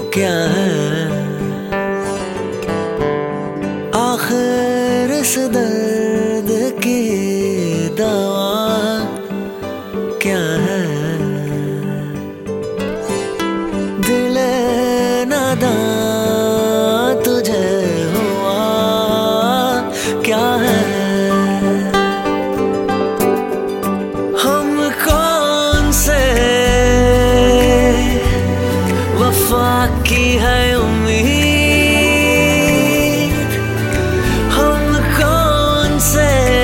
क्या है आखिर इस दर्द की दवा क्या है। दिले नादां तुझे हुआ क्या है। हम कौन से वफा की है उम्मीद, हम कौन से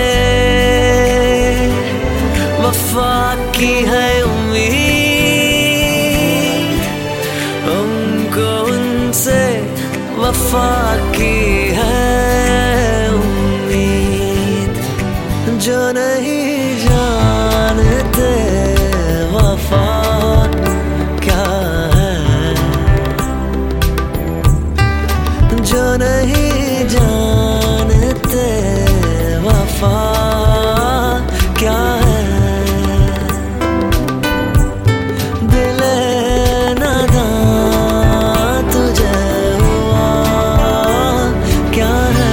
वफा की है उम्मीद, हम कौन से वफा की है उम्मीद, जो नहीं जानते वफा क्या है, जो नहीं जानते वफा क्या है। दिले नादां तुझे हुआ क्या है।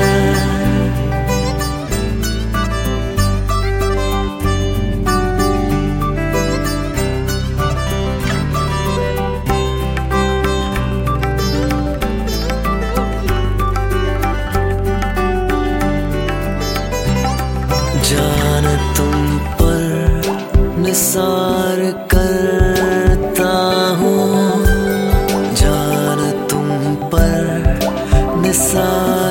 जान तुम पर निसार करता हूँ, जान तुम पर निसार